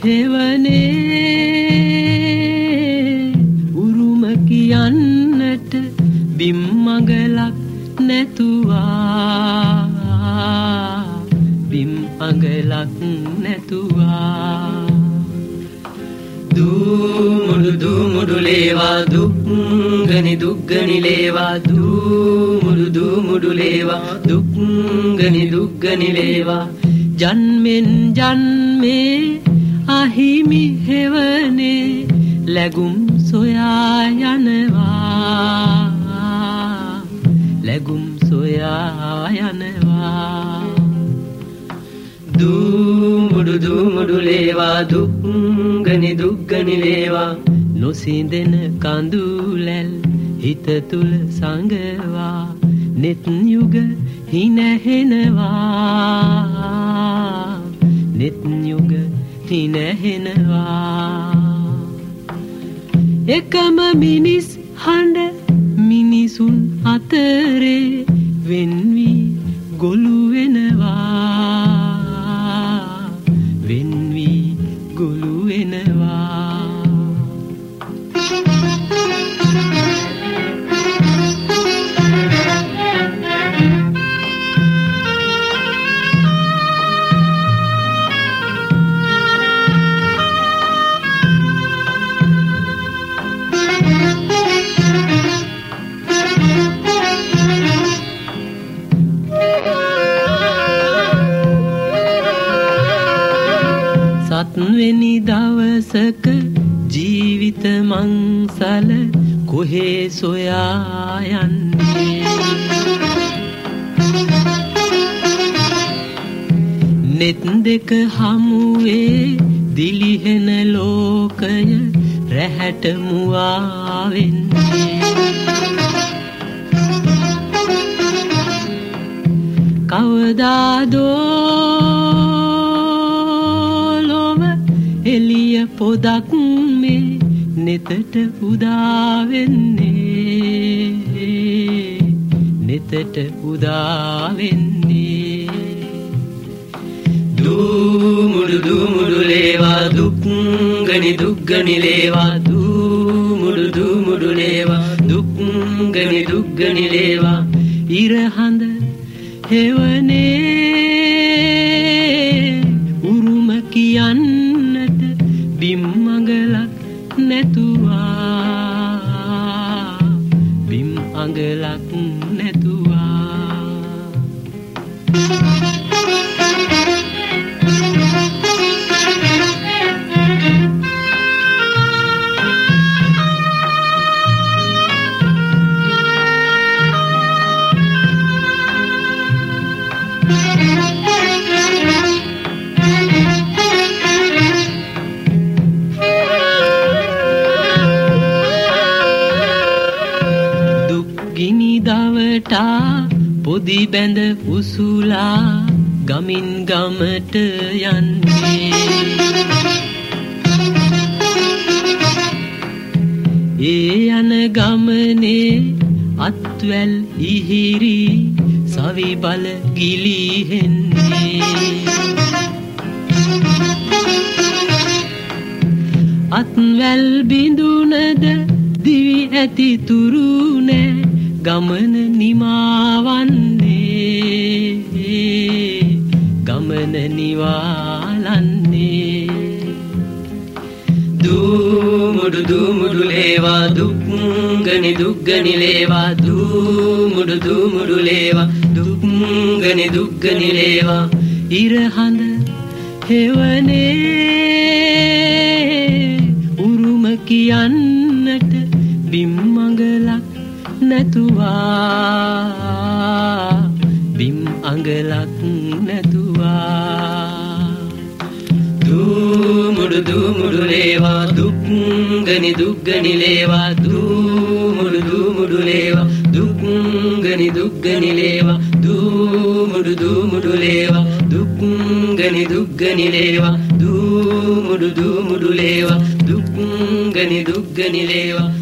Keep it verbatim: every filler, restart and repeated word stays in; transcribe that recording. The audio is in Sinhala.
හෙවනේ උරුම කියන්නට බිම් මඟලක් නැතුවා බිම් අඟලක් නැතුවා දූමුඩු දූමුඩු ලේවා දුක්ගනි දුක්ගනි ලේවා දූමුඩු දූමුඩු ලේවා දුක්ගනි දුක්ගනි ලේවා ජන්මෙන් ජන්මේ අහිමි හෙවනේ ලැබුම් සොයා යනවා ලැබුම් සොයා යනවා දූමුඩු දූමුඩු ලේවා දුක්ගනි දුක්ගනි ලේවා නොසිඳෙන කඳුලැල් හිත තුල සංගවා net යුග හිනහෙනවා net යුග හිනහෙනවා එකම මිනිස් හඬ මිනිසුන් අතරේ වෙන් වී ගොළු වෙනවා වෙන් වී ගොළු වෙනවා සත්වෙනි දවසක ජීවිත මංසල කොහේ සොයා යන්නේ net දෙක හමුවේ දිලිහෙන ලෝකය රැහැට මුවා වෙන්නේ කවදාදෝ එළිය පොදක් මේ නෙතට උදා වෙන්නේ නෙතට උදා වෙන්නේ දූමුඩු දූමුඩු ලේවා දුක්ගනි දුක්ගනි ලේවා දූමුඩු දූමුඩු ලේවා දුක්ගනි දුක්ගනි ලේවා ඉරහඳ හෙවනේ උරුම කියන්න බිම් අඟලක් නැතුවා බිම් අඟලක් නැතුවා දවටා පොදි බැඳ උසුලා ගමින් ගමට යන්නේ ඒ යන ගමනේ අත්වැල් ඉහිරි සවි බල ගිලිහෙන්නේ අත්වැල් බිඳුනද දිවි ඇති තුරු නෑ ගමන නිමාවන්නේ ගමන නිවාලන්නේ දූමුඩු දූමුඩු ලේවා දුක්ගනි දුක්ගනි ලේවා දූමුඩු දූමුඩු ලේවා දුක්ගනි දුක්ගනි ලේවා ඉරහඳ හෙවනේ උරුම කියන්නට බිම් අඟලක් නැතුවා බිම් අඟලක් නැතුවා දූමුඩු දූමුඩු ලේවා දුක්ගනි දුක්ගනි ලේවා දූමුඩු දූමුඩු ලේවා දුක්ගනි දුක්ගනි ලේවා දූමුඩු දූමුඩු ලේවා දුක්ගනි දුක්ගනි ලේවා දූමුඩු දූමුඩු ලේවා දුක්ගනි දුක්ගනි ලේවා